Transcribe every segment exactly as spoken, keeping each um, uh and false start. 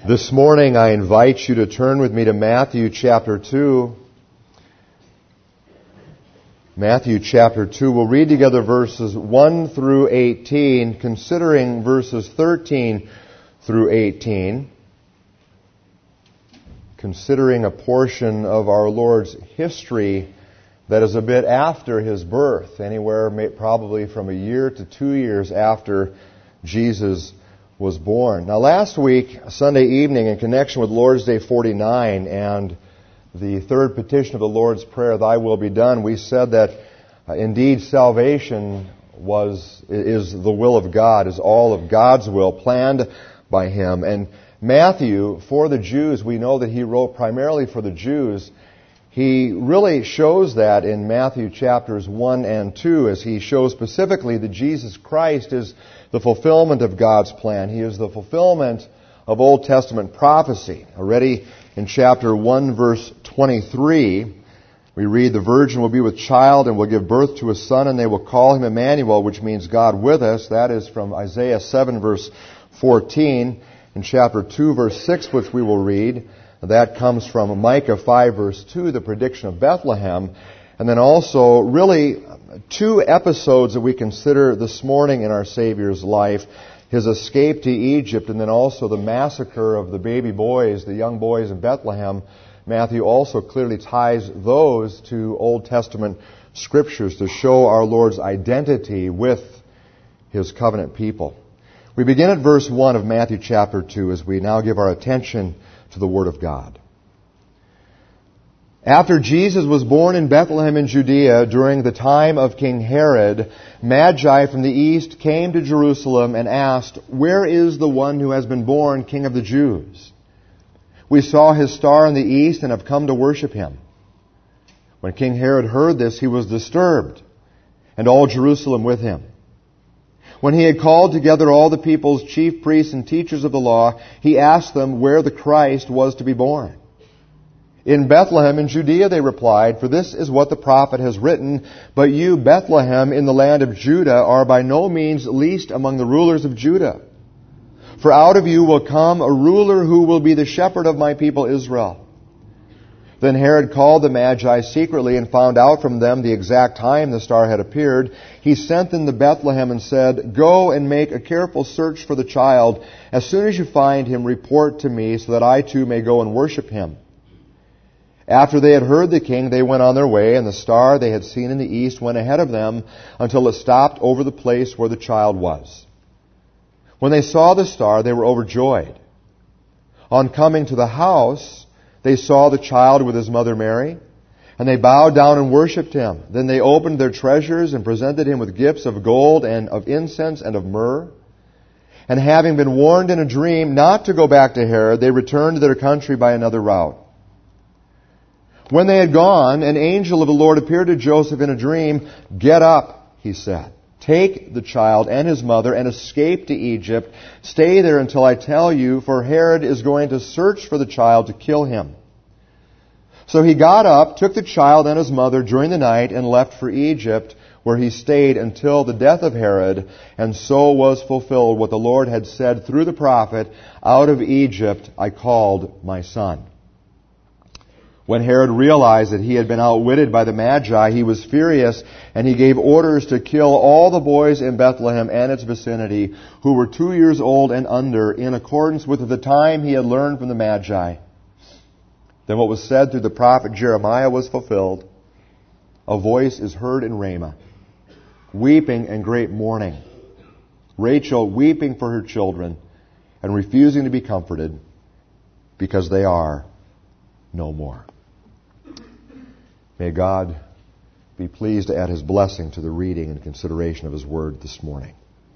This morning I invite you to turn with me to Matthew chapter two. Matthew chapter two. We'll read together verses one through eighteen, considering verses thirteen through eighteen, considering a portion of our Lord's history that is a bit after His birth, anywhere probably from a year to two years after Jesus was born. Now last week, Sunday evening, in connection with Lord's Day forty-nine and the third petition of the Lord's Prayer, Thy will be done, we said that uh, indeed salvation was is the will of God, is all of God's will planned by Him. And Matthew, for the Jews, we know that he wrote primarily for the Jews. He really shows that in Matthew chapters one and two, as he shows specifically that Jesus Christ is the fulfillment of God's plan. He is the fulfillment of Old Testament prophecy. Already in chapter one, verse twenty-three, we read, "The virgin will be with child and will give birth to a son, and they will call him Emmanuel," which means God with us. That is from Isaiah seven, verse fourteen. In chapter two, verse six, which we will read, that comes from Micah five, verse two, the prediction of Bethlehem. And then also, really, two episodes that we consider this morning in our Savior's life: His escape to Egypt, and then also the massacre of the baby boys, the young boys in Bethlehem. Matthew also clearly ties those to Old Testament scriptures to show our Lord's identity with His covenant people. We begin at verse one of Matthew chapter two as we now give our attention to the Word of God. "After Jesus was born in Bethlehem in Judea during the time of King Herod, Magi from the east came to Jerusalem and asked, 'Where is the one who has been born King of the Jews? We saw his star in the east and have come to worship him.' When King Herod heard this, he was disturbed, and all Jerusalem with him. When he had called together all the people's chief priests and teachers of the law, he asked them where the Christ was to be born. 'In Bethlehem in Judea,' they replied, 'for this is what the prophet has written, but you, Bethlehem, in the land of Judah, are by no means least among the rulers of Judah. For out of you will come a ruler who will be the shepherd of my people Israel.' Then Herod called the Magi secretly and found out from them the exact time the star had appeared. He sent them to Bethlehem and said, 'Go and make a careful search for the child. As soon as you find him, report to me so that I too may go and worship him.' After they had heard the king, they went on their way, and the star they had seen in the east went ahead of them until it stopped over the place where the child was. When they saw the star, they were overjoyed. On coming to the house, they saw the child with his mother Mary, and they bowed down and worshipped him. Then they opened their treasures and presented him with gifts of gold and of incense and of myrrh. And having been warned in a dream not to go back to Herod, they returned to their country by another route. When they had gone, an angel of the Lord appeared to Joseph in a dream. 'Get up,' he said. 'Take the child and his mother and escape to Egypt. Stay there until I tell you, for Herod is going to search for the child to kill him.' So he got up, took the child and his mother during the night, and left for Egypt, where he stayed until the death of Herod. And so was fulfilled what the Lord had said through the prophet, 'Out of Egypt I called my son.' When Herod realized that he had been outwitted by the Magi, he was furious, and he gave orders to kill all the boys in Bethlehem and its vicinity who were two years old and under, in accordance with the time he had learned from the Magi. Then what was said through the prophet Jeremiah was fulfilled. 'A voice is heard in Ramah, weeping and great mourning, Rachel weeping for her children and refusing to be comforted, because they are no more.'" May God be pleased to add His blessing to the reading and consideration of His Word this morning.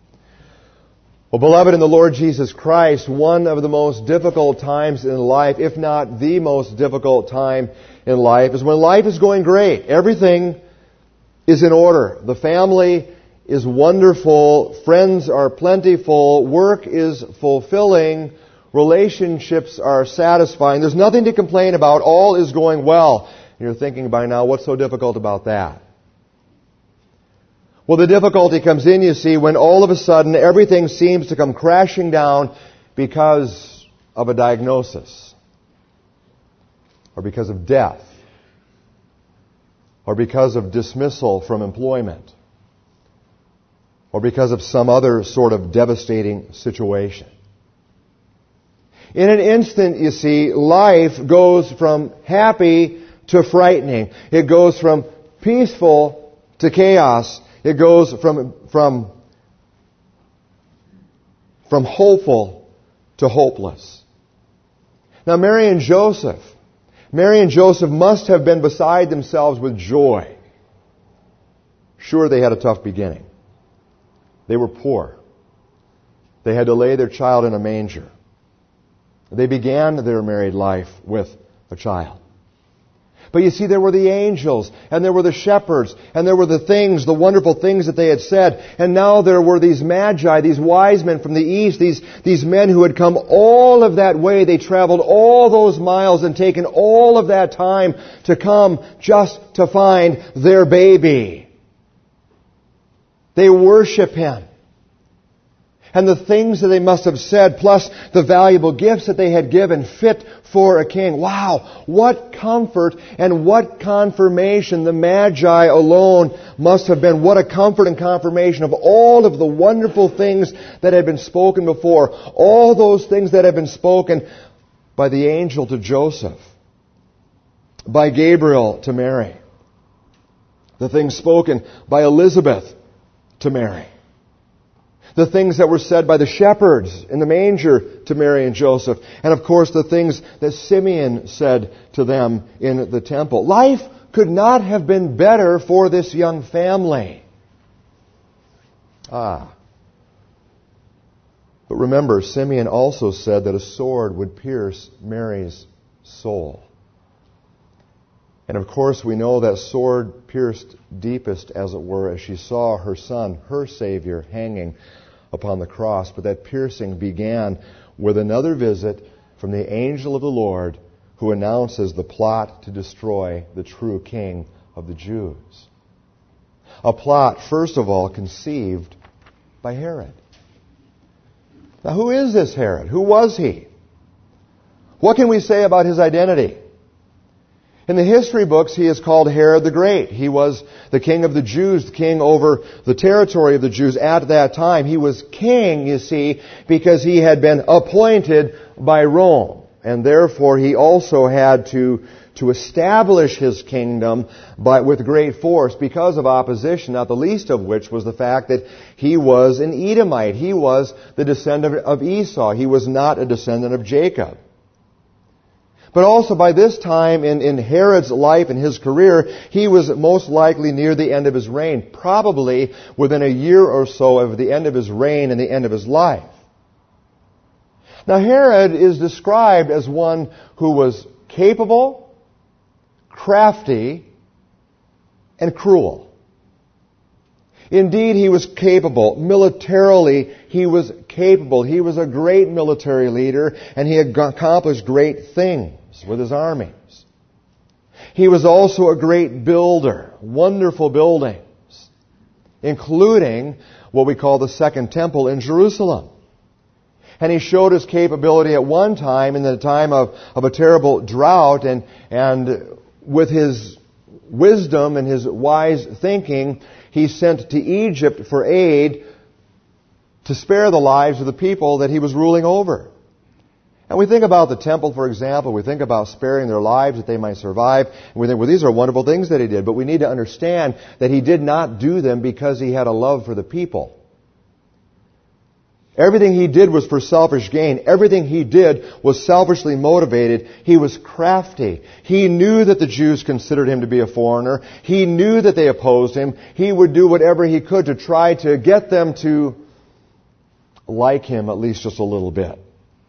Well, beloved in the Lord Jesus Christ, one of the most difficult times in life, if not the most difficult time in life, is when life is going great. Everything is in order. The family is wonderful. Friends are plentiful. Work is fulfilling. Relationships are satisfying. There's nothing to complain about. All is going well. You're thinking by now, what's so difficult about that? Well, the difficulty comes in, you see, when all of a sudden everything seems to come crashing down because of a diagnosis, or because of death, or because of dismissal from employment, or because of some other sort of devastating situation. In an instant, you see, life goes from happy to frightening. It goes from peaceful to chaos. It goes from, from, from hopeful to hopeless. Now, Mary and Joseph, Mary and Joseph must have been beside themselves with joy. Sure, they had a tough beginning. They were poor. They had to lay their child in a manger. They began their married life with a child. But you see, there were the angels, and there were the shepherds, and there were the things, the wonderful things that they had said. And now there were these magi, these wise men from the east, these, these men who had come all of that way. They traveled all those miles and taken all of that time to come just to find their baby. They worship Him. And the things that they must have said, plus the valuable gifts that they had given, fit for a king. Wow, what comfort and what confirmation the Magi alone must have been. What a comfort and confirmation of all of the wonderful things that had been spoken before. All those things that had been spoken by the angel to Joseph, by Gabriel to Mary. The things spoken by Elizabeth to Mary. The things that were said by the shepherds in the manger to Mary and Joseph. And of course the things that Simeon said to them in the temple. Life could not have been better for this young family. Ah. But remember, Simeon also said that a sword would pierce Mary's soul. And of course we know that sword pierced deepest, as it were, as she saw her son, her Savior, hanging upon the cross. But that piercing began with another visit from the angel of the Lord, who announces the plot to destroy the true King of the Jews. A plot, first of all, conceived by Herod. Now, who is this Herod? Who was he? What can we say about his identity? In the history books, he is called Herod the Great. He was the king of the Jews, the king over the territory of the Jews at that time. He was king, you see, because he had been appointed by Rome. And therefore, he also had to, to establish his kingdom by, with great force because of opposition, not the least of which was the fact that he was an Edomite. He was the descendant of Esau. He was not a descendant of Jacob. But also by this time in, in Herod's life and his career, he was most likely near the end of his reign, probably within a year or so of the end of his reign and the end of his life. Now Herod is described as one who was capable, crafty, and cruel. Indeed, he was capable. Militarily, he was capable. He was a great military leader, and he had accomplished great things with his armies. He was also a great builder, wonderful buildings, including what we call the Second Temple in Jerusalem. And he showed his capability at one time, in the time of, of a terrible drought, and, and with his wisdom and his wise thinking, he sent to Egypt for aid to spare the lives of the people that he was ruling over. And we think about the temple, for example. We think about sparing their lives that they might survive. And we think, well, these are wonderful things that he did. But we need to understand that he did not do them because he had a love for the people. Everything he did was for selfish gain. Everything he did was selfishly motivated. He was crafty. He knew that the Jews considered him to be a foreigner. He knew that they opposed him. He would do whatever he could to try to get them to like him at least just a little bit.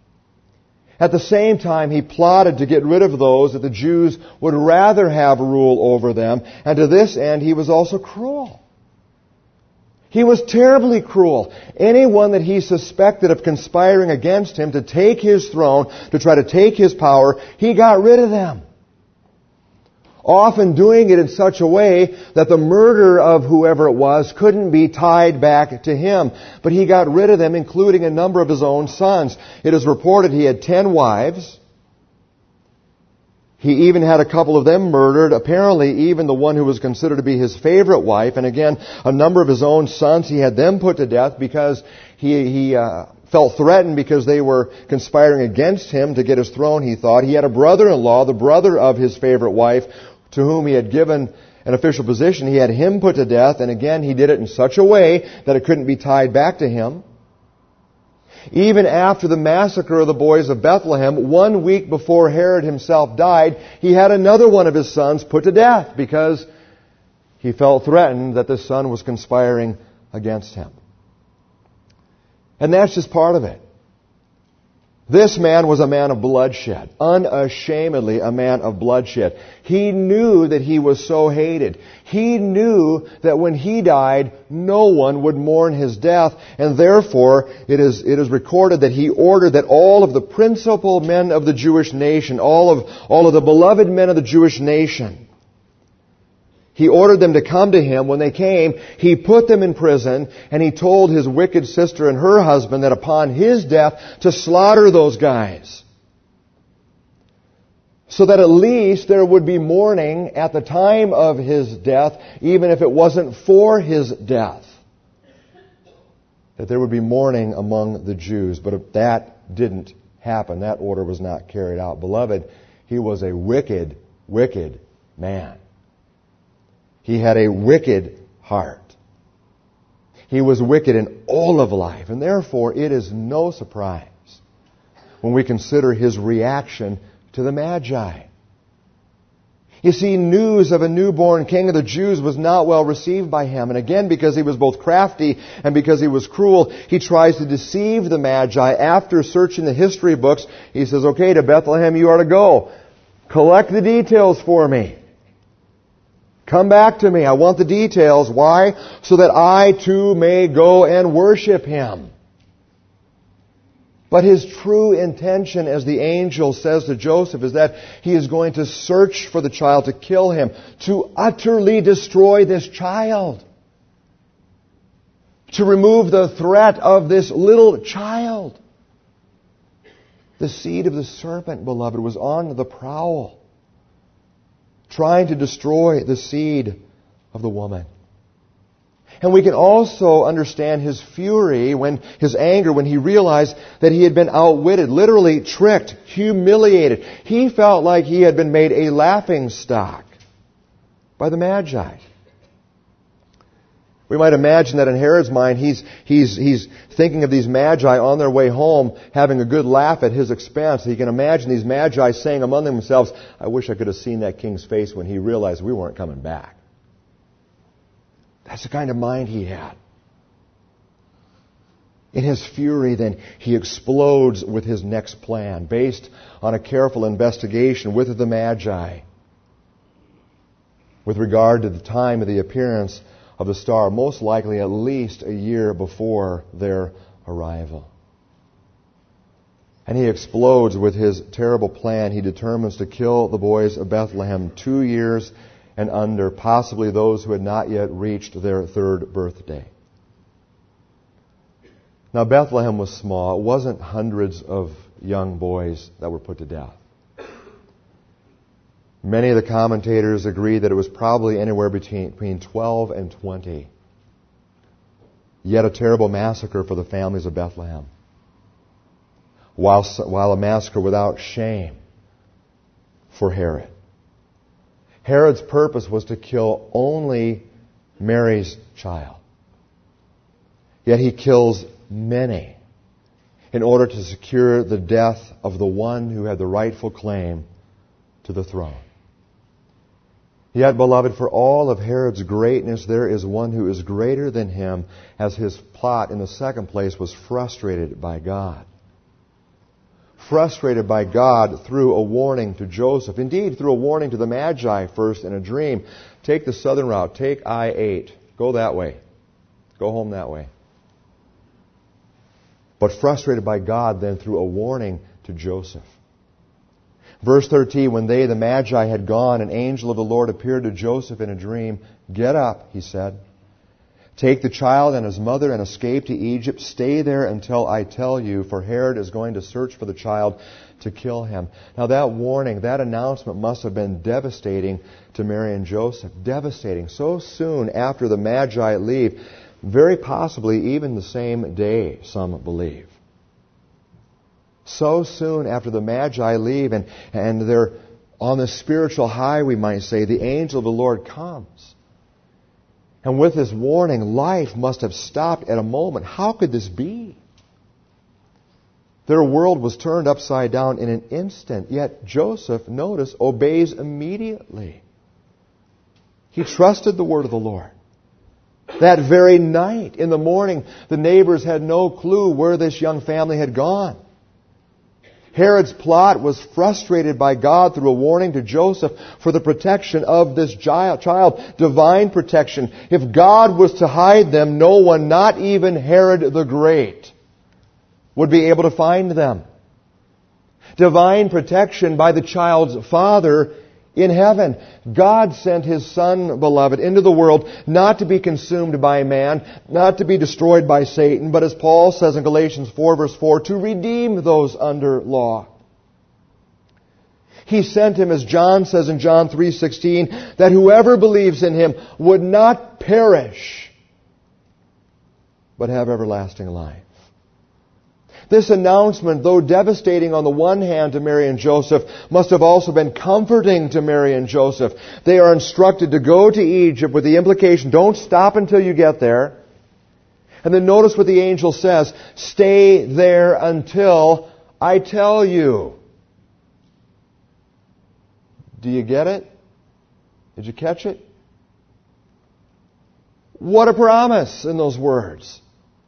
At the same time, he plotted to get rid of those that the Jews would rather have rule over them. And to this end, he was also cruel. He was terribly cruel. Anyone that he suspected of conspiring against him to take his throne, to try to take his power, he got rid of them. often doing it in such a way that the murder of whoever it was couldn't be tied back to him. But he got rid of them, including a number of his own sons. It is reported he had ten wives. He even had a couple of them murdered, apparently even the one who was considered to be his favorite wife. And again, a number of his own sons, he had them put to death because he, he uh, felt threatened because they were conspiring against him to get his throne, he thought. He had a brother-in-law, the brother of his favorite wife, to whom he had given an official position. He had him put to death, and again, he did it in such a way that it couldn't be tied back to him. Even after the massacre of the boys of Bethlehem, one week before Herod himself died, he had another one of his sons put to death because he felt threatened that this son was conspiring against him. And that's just part of it. This man was a man of bloodshed, unashamedly a man of bloodshed. He knew that he was so hated. He knew that when he died, no one would mourn his death, and therefore it is, it is recorded that he ordered that all of the principal men of the Jewish nation, all of, all of the beloved men of the Jewish nation, he ordered them to come to him. When they came, he put them in prison, and he told his wicked sister and her husband that upon his death to slaughter those guys. So that at least there would be mourning at the time of his death, even if it wasn't for his death. That there would be mourning among the Jews. But that didn't happen. That order was not carried out. Beloved, he was a wicked, wicked man. He had a wicked heart. He was wicked in all of life, and therefore it is no surprise when we consider his reaction to the Magi. You see, news of a newborn king of the Jews was not well received by him. And again, because he was both crafty and because he was cruel, he tries to deceive the Magi. After searching the history books, he says, okay, to Bethlehem you are to go. Collect the details for me. Come back to me. I want the details. Why? So that I too may go and worship him. But his true intention, as the angel says to Joseph, is that he is going to search for the child to kill him, to utterly destroy this child, to remove the threat of this little child. The seed of the serpent, beloved, was on the prowl, trying to destroy the seed of the woman. And we can also understand his fury, when his anger, when he realized that he had been outwitted, literally tricked, humiliated. He felt like he had been made a laughing stock by the Magi. We might imagine that in Herod's mind, he's, he's, he's thinking of these Magi on their way home, having a good laugh at his expense. He can imagine these Magi saying among themselves, I wish I could have seen that king's face when he realized we weren't coming back. That's the kind of mind he had. In his fury, then, he explodes with his next plan, based on a careful investigation with the Magi, with regard to the time of the appearance of the star, most likely at least a year before their arrival. And he explodes with his terrible plan. He determines to kill the boys of Bethlehem, two years and under, possibly those who had not yet reached their third birthday. Now, Bethlehem was small. It wasn't hundreds of young boys that were put to death. Many of the commentators agree that it was probably anywhere between, between twelve and twenty. Yet a terrible massacre for the families of Bethlehem. While, while a massacre without shame for Herod. Herod's purpose was to kill only Mary's child. Yet he kills many in order to secure the death of the one who had the rightful claim to the throne. Yet, beloved, for all of Herod's greatness, there is one who is greater than him, as his plot, in the second place, was frustrated by God. Frustrated by God through a warning to Joseph. Indeed, through a warning to the Magi first in a dream. Take the southern route. Take I eight. Go that way. Go home that way. But frustrated by God then through a warning to Joseph. Verse thirteen, when they, the Magi, had gone, an angel of the Lord appeared to Joseph in a dream. Get up, he said. Take the child and his mother and escape to Egypt. Stay there until I tell you, for Herod is going to search for the child to kill him. Now that warning, that announcement must have been devastating to Mary and Joseph. Devastating. So soon after the Magi leave, very possibly even the same day, some believe. So soon after the Magi leave and, and they're on the spiritual high, we might say, the angel of the Lord comes. And with this warning, life must have stopped at a moment. How could this be? Their world was turned upside down in an instant. Yet Joseph, notice, obeys immediately. He trusted the word of the Lord. That very night, in the morning, the neighbors had no clue where this young family had gone. Herod's plot was frustrated by God through a warning to Joseph for the protection of this child. Divine protection. If God was to hide them, no one, not even Herod the Great, would be able to find them. Divine protection by the child's father in heaven. God sent His Son, beloved, into the world not to be consumed by man, not to be destroyed by Satan, but as Paul says in Galatians four verse four, to redeem those under law. He sent Him, as John says in John three sixteen, that whoever believes in Him would not perish, but have everlasting life. This announcement, though devastating on the one hand to Mary and Joseph, must have also been comforting to Mary and Joseph. They are instructed to go to Egypt with the implication, don't stop until you get there. And then notice what the angel says, stay there until I tell you. Do you get it? Did you catch it? What a promise in those words.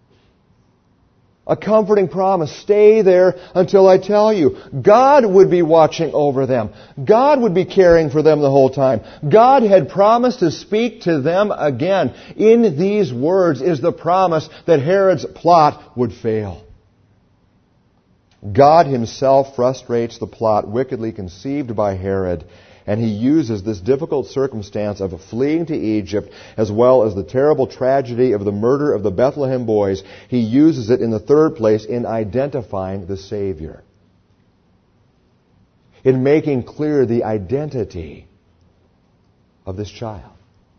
A comforting promise. Stay there until I tell you. God would be watching over them. God would be caring for them the whole time. God had promised to speak to them again. In these words is the promise that Herod's plot would fail. God Himself frustrates the plot wickedly conceived by Herod, and He uses this difficult circumstance of fleeing to Egypt, as well as the terrible tragedy of the murder of the Bethlehem boys. He uses it in the third place in identifying the Savior, in making clear the identity of this child.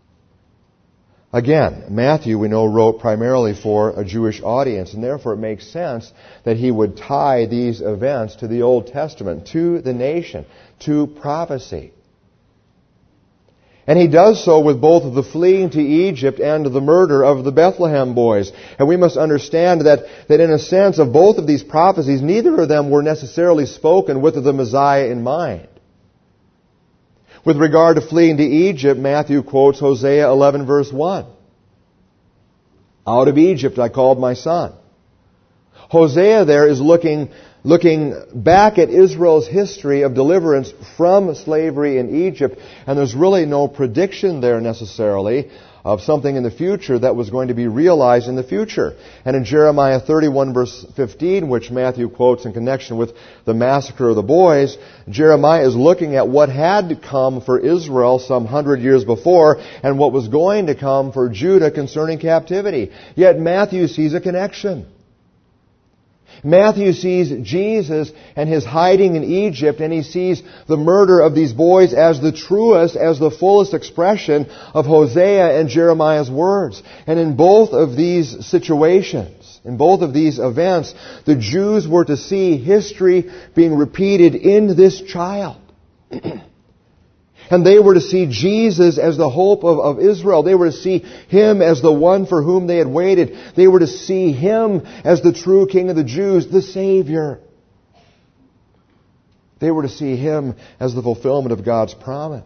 Again, Matthew, we know, wrote primarily for a Jewish audience, and therefore it makes sense that he would tie these events to the Old Testament, to the nation, to prophecy. And he does so with both the fleeing to Egypt and the murder of the Bethlehem boys. And we must understand that, that in a sense of both of these prophecies, neither of them were necessarily spoken with the Messiah in mind. With regard to fleeing to Egypt, Matthew quotes Hosea eleven verse one. Out of Egypt I called my son. Hosea there is looking, looking back at Israel's history of deliverance from slavery in Egypt, and there's really no prediction there necessarily of something in the future that was going to be realized in the future. And in Jeremiah thirty-one verse fifteen, which Matthew quotes in connection with the massacre of the boys, Jeremiah is looking at what had come for Israel some hundred years before and what was going to come for Judah concerning captivity. Yet Matthew sees a connection. Matthew sees Jesus and His hiding in Egypt, and he sees the murder of these boys as the truest, as the fullest expression of Hosea and Jeremiah's words. And in both of these situations, in both of these events, the Jews were to see history being repeated in this child. And they were to see Jesus as the hope of, of Israel. They were to see Him as the one for whom they had waited. They were to see Him as the true King of the Jews, the Savior. They were to see Him as the fulfillment of God's promise.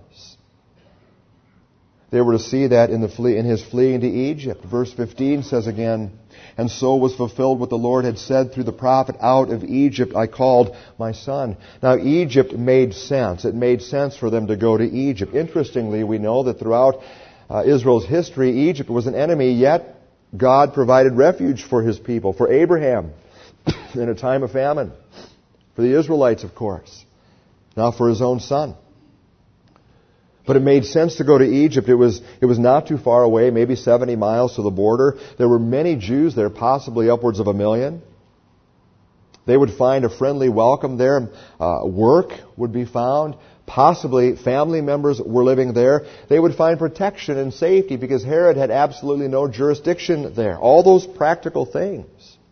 They were to see that in, the flee, in His fleeing to Egypt. Verse fifteen says again, and so was fulfilled what the Lord had said through the prophet, out of Egypt I called my son. Now Egypt made sense. It made sense for them to go to Egypt. Interestingly, we know that throughout uh, Israel's history, Egypt was an enemy, yet God provided refuge for His people, for Abraham in a time of famine, for the Israelites, of course. Now for his own son. But it made sense to go to Egypt. It was, it was not too far away, maybe seventy miles to the border. There were many Jews there, possibly upwards of a million. They would find a friendly welcome there. Uh, work would be found. Possibly family members were living there. They would find protection and safety because Herod had absolutely no jurisdiction there. All those practical things.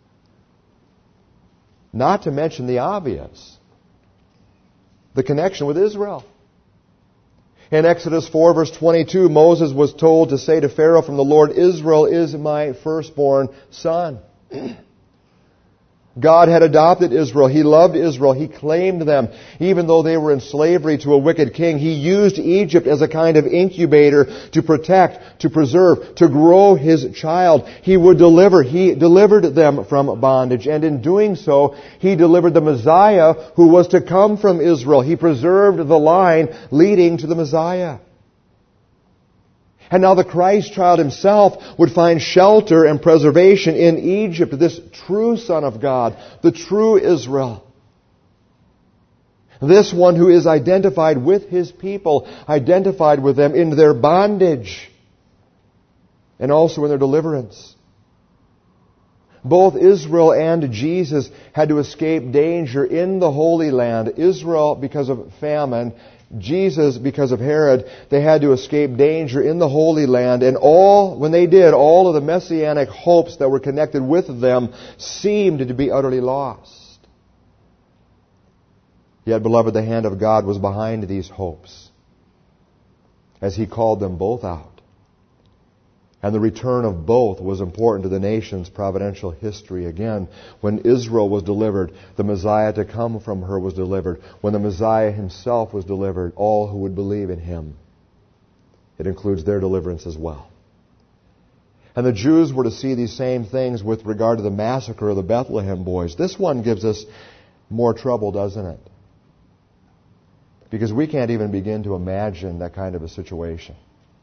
Not to mention the obvious. The connection with Israel. In Exodus four verse twenty-two, Moses was told to say to Pharaoh from the Lord, Israel is my firstborn son. God had adopted Israel. He loved Israel. He claimed them. Even though they were in slavery to a wicked king, He used Egypt as a kind of incubator to protect, to preserve, to grow His child. He would deliver. He delivered them from bondage. And in doing so, He delivered the Messiah who was to come from Israel. He preserved the line leading to the Messiah. And now the Christ child Himself would find shelter and preservation in Egypt, this true Son of God, the true Israel. This one who is identified with His people, identified with them in their bondage and also in their deliverance. Both Israel and Jesus had to escape danger in the Holy Land. Israel because of famine, Jesus because of Herod. They had to escape danger in the Holy Land. And all, when they did, all of the messianic hopes that were connected with them seemed to be utterly lost. Yet, beloved, the hand of God was behind these hopes as He called them both out. And the return of both was important to the nation's providential history. Again, when Israel was delivered, the Messiah to come from her was delivered. When the Messiah Himself was delivered, all who would believe in Him. It includes their deliverance as well. And the Jews were to see these same things with regard to the massacre of the Bethlehem boys. This one gives us more trouble, doesn't it? Because we can't even begin to imagine that kind of a situation.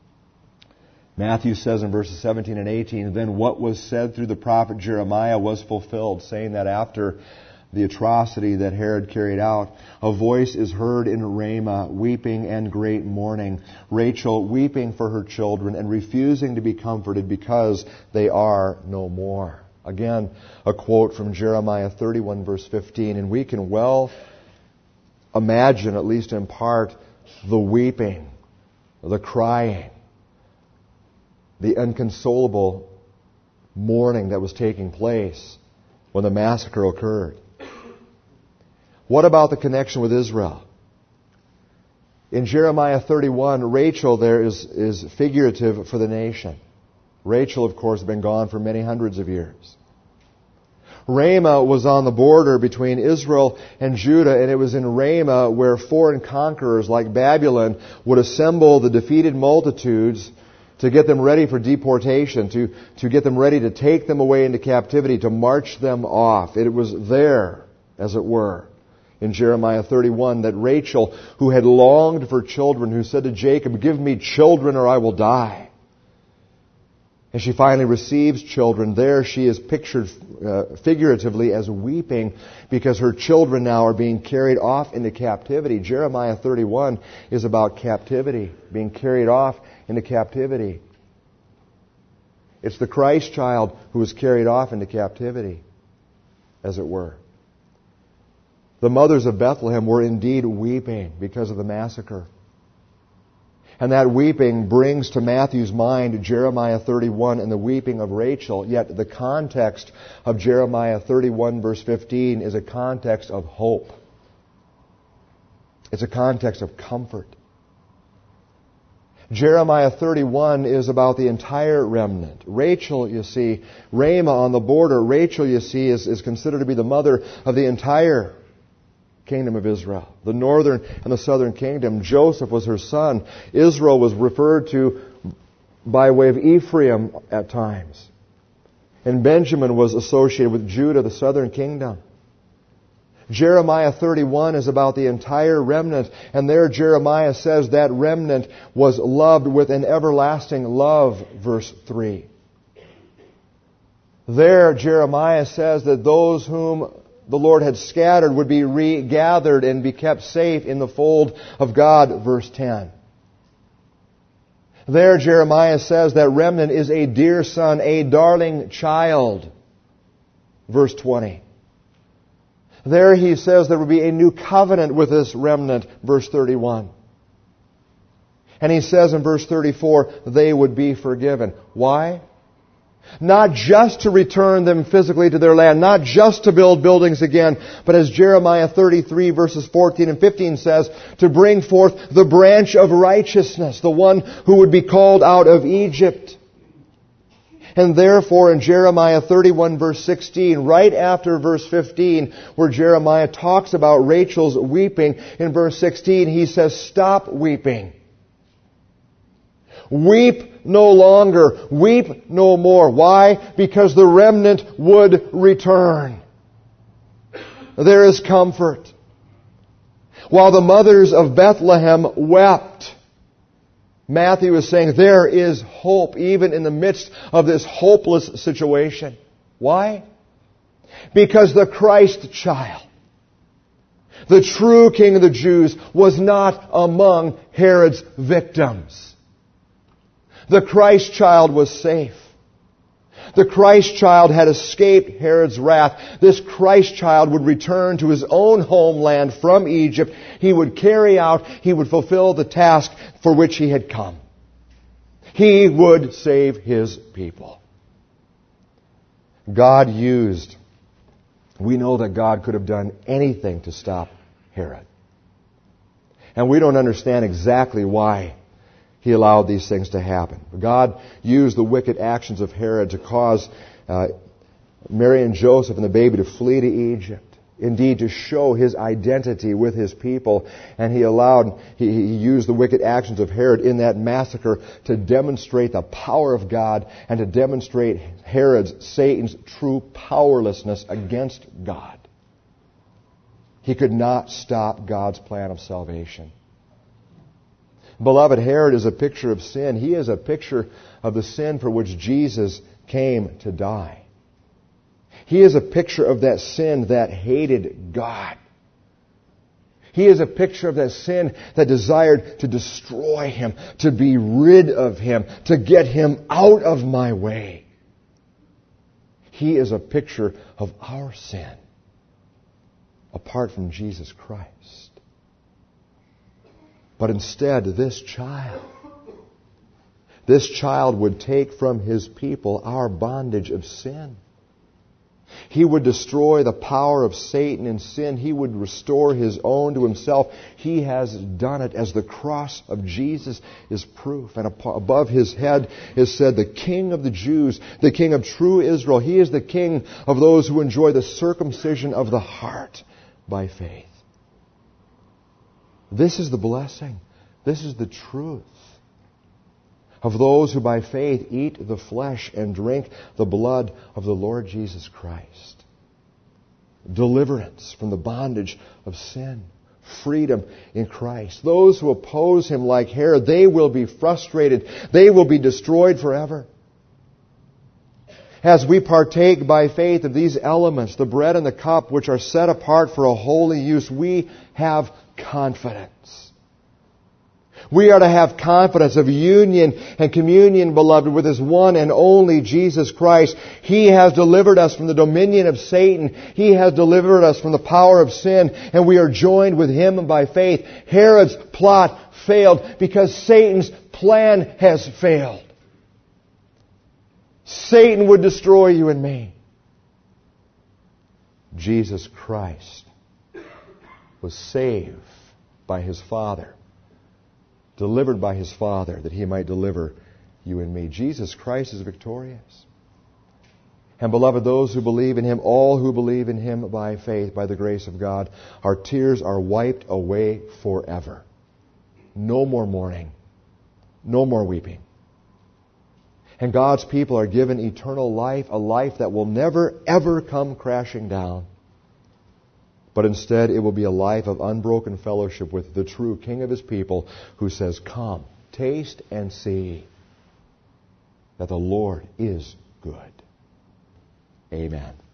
Matthew says in verses seventeen and eighteen, then what was said through the prophet Jeremiah was fulfilled, saying that after the atrocity that Herod carried out, a voice is heard in Ramah, weeping and great mourning, Rachel weeping for her children and refusing to be comforted because they are no more. Again, a quote from Jeremiah thirty-one verse fifteen, and we can well imagine, at least in part, the weeping, the crying, the inconsolable mourning that was taking place when the massacre occurred. What about the connection with Israel? In Jeremiah thirty-one, Rachel there is, is figurative for the nation. Rachel, of course, had been gone for many hundreds of years. Ramah was on the border between Israel and Judah, and it was in Ramah where foreign conquerors like Babylon would assemble the defeated multitudes to get them ready for deportation, to, to get them ready to take them away into captivity, to march them off. It was there, as it were, in Jeremiah thirty-one, that Rachel, who had longed for children, who said to Jacob, give me children or I will die. And she finally receives children. There she is pictured uh, figuratively as weeping because her children now are being carried off into captivity. Jeremiah thirty-one is about captivity, being carried off into captivity. It's the Christ child who is carried off into captivity, as it were. The mothers of Bethlehem were indeed weeping because of the massacre. And that weeping brings to Matthew's mind Jeremiah thirty-one and the weeping of Rachel. Yet the context of Jeremiah thirty-one verse fifteen is a context of hope. It's a context of comfort. Jeremiah thirty-one is about the entire remnant. Rachel, you see, Ramah on the border, Rachel, you see, is, is considered to be the mother of the entire kingdom of Israel. The northern and the southern kingdom. Joseph was her son. Israel was referred to by way of Ephraim at times. And Benjamin was associated with Judah, the southern kingdom. Jeremiah thirty-one is about the entire remnant. And there Jeremiah says that remnant was loved with an everlasting love, verse three. There Jeremiah says that those whom the Lord had scattered would be regathered and be kept safe in the fold of God, verse ten. There, Jeremiah says that remnant is a dear son, a darling child, verse twenty. There he says there will be a new covenant with this remnant, verse thirty-one. And he says in verse thirty-four, they would be forgiven. Why? Not just to return them physically to their land, not just to build buildings again, but as Jeremiah thirty-three verses fourteen and fifteen says, to bring forth the branch of righteousness, the one who would be called out of Egypt. And therefore in Jeremiah thirty-one verse sixteen, right after verse fifteen, where Jeremiah talks about Rachel's weeping, in verse sixteen he says, stop weeping. Weep no longer. Weep no more. Why? Because the remnant would return. There is comfort. While the mothers of Bethlehem wept, Matthew is saying there is hope even in the midst of this hopeless situation. Why? Because the Christ child, the true King of the Jews, was not among Herod's victims. The Christ child was safe. The Christ child had escaped Herod's wrath. This Christ child would return to his own homeland from Egypt. He would carry out, he would fulfill the task for which he had come. He would save his people. God used, we know that God could have done anything to stop Herod. And we don't understand exactly why He allowed these things to happen. God used the wicked actions of Herod to cause uh, Mary and Joseph and the baby to flee to Egypt. Indeed, to show His identity with His people. And He allowed, He, he used the wicked actions of Herod in that massacre to demonstrate the power of God and to demonstrate Herod's, Satan's true powerlessness against God. He could not stop God's plan of salvation. Beloved, Herod is a picture of sin. He is a picture of the sin for which Jesus came to die. He is a picture of that sin that hated God. He is a picture of that sin that desired to destroy Him, to be rid of Him, to get Him out of my way. He is a picture of our sin apart from Jesus Christ. But instead, this child, this child would take from His people our bondage of sin. He would destroy the power of Satan and sin. He would restore His own to Himself. He has done it, as the cross of Jesus is proof. And above His head is said, the King of the Jews, the King of true Israel. He is the King of those who enjoy the circumcision of the heart by faith. This is the blessing. This is the truth of those who by faith eat the flesh and drink the blood of the Lord Jesus Christ. Deliverance from the bondage of sin. Freedom in Christ. Those who oppose Him like Herod, they will be frustrated. They will be destroyed forever. As we partake by faith of these elements, the bread and the cup, which are set apart for a holy use, we have confidence. We are to have confidence of union and communion, beloved, with His one and only Jesus Christ. He has delivered us from the dominion of Satan. He has delivered us from the power of sin, and we are joined with Him by faith. Herod's plot failed because Satan's plan has failed. Satan would destroy you and me. Jesus Christ was saved by His Father, delivered by His Father, that He might deliver you and me. Jesus Christ is victorious. And beloved, those who believe in Him, all who believe in Him by faith, by the grace of God, our tears are wiped away forever. No more mourning. No more weeping. And God's people are given eternal life, a life that will never, ever come crashing down. But instead, it will be a life of unbroken fellowship with the true King of His people, who says, "Come, taste and see that the Lord is good." Amen.